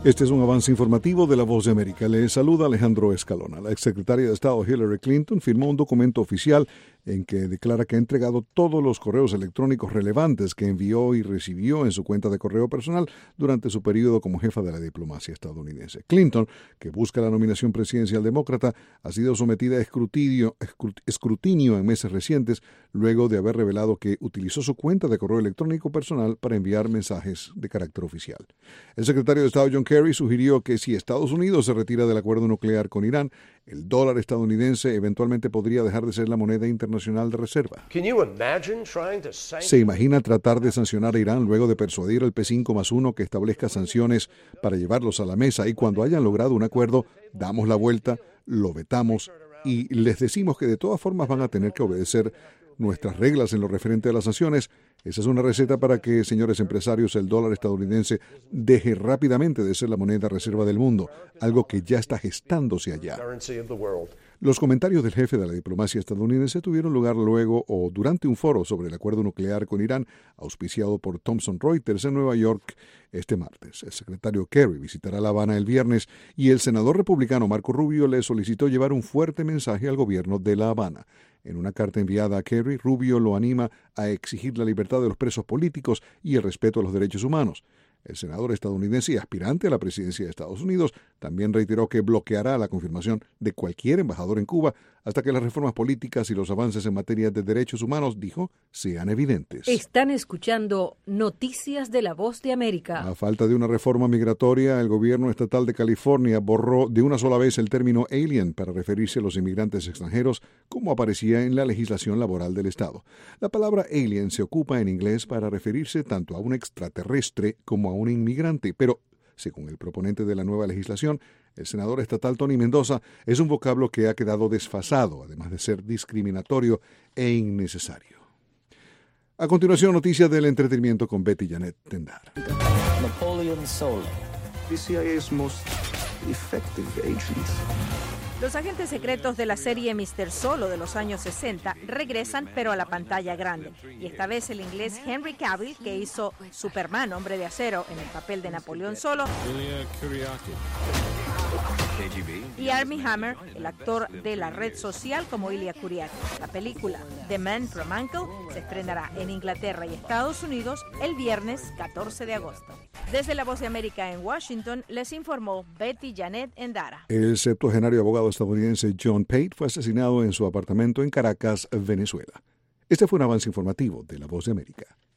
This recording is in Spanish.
Este es un avance informativo de La Voz de América. Le saluda Alejandro Escalona. La exsecretaria de Estado Hillary Clinton firmó un documento oficial en que declara que ha entregado todos los correos electrónicos relevantes que envió y recibió en su cuenta de correo personal durante su periodo como jefa de la diplomacia estadounidense. Clinton, que busca la nominación presidencial demócrata, ha sido sometida a escrutinio en meses recientes luego de haber revelado que utilizó su cuenta de correo electrónico personal para enviar mensajes de carácter oficial. El secretario de Estado John Kerry sugirió que si Estados Unidos se retira del acuerdo nuclear con Irán, el dólar estadounidense eventualmente podría dejar de ser la moneda internacional de reserva. ¿Se imagina tratar de sancionar a Irán luego de persuadir al P5+1 que establezca sanciones para llevarlos a la mesa y cuando hayan logrado un acuerdo, damos la vuelta, lo vetamos y les decimos que de todas formas van a tener que obedecer nuestras reglas en lo referente a las sanciones? Esa es una receta para que, señores empresarios, el dólar estadounidense deje rápidamente de ser la moneda reserva del mundo, algo que ya está gestándose allá. Los comentarios del jefe de la diplomacia estadounidense tuvieron lugar luego o durante un foro sobre el acuerdo nuclear con Irán, auspiciado por Thomson Reuters en Nueva York este martes. El secretario Kerry visitará La Habana el viernes y el senador republicano Marco Rubio le solicitó llevar un fuerte mensaje al gobierno de La Habana. En una carta enviada a Kerry, Rubio lo anima a exigir la libertad de los presos políticos y el respeto a los derechos humanos. El senador estadounidense y aspirante a la presidencia de Estados Unidos también reiteró que bloqueará la confirmación de cualquier embajador en Cuba hasta que las reformas políticas y los avances en materia de derechos humanos, dijo, sean evidentes. Están escuchando Noticias de La Voz de América. A falta de una reforma migratoria, el gobierno estatal de California borró de una sola vez el término alien para referirse a los inmigrantes extranjeros, como aparecía en la legislación laboral del estado. La palabra alien se ocupa en inglés para referirse tanto a un extraterrestre como a un inmigrante, pero según el proponente de la nueva legislación, el senador estatal Tony Mendoza, es un vocablo que ha quedado desfasado, además de ser discriminatorio e innecesario. A continuación, noticias del entretenimiento con Betty Janet Tendar. Napoleon Solo, the CIA's most effective agents. Los agentes secretos de la serie Mr. Solo de los años 60 regresan, pero a la pantalla grande. Y esta vez el inglés Henry Cavill, que hizo Superman, Hombre de Acero, en el papel de Napoleón Solo, y Armie Hammer, el actor de La Red Social, como Ilya Kuryakin. La película The Man from U.N.C.L.E. se estrenará en Inglaterra y Estados Unidos el viernes 14 de agosto. Desde La Voz de América en Washington, les informó Betty Janet Endara. El septuagenario abogado estadounidense John Pate fue asesinado en su apartamento en Caracas, Venezuela. Este fue un avance informativo de La Voz de América.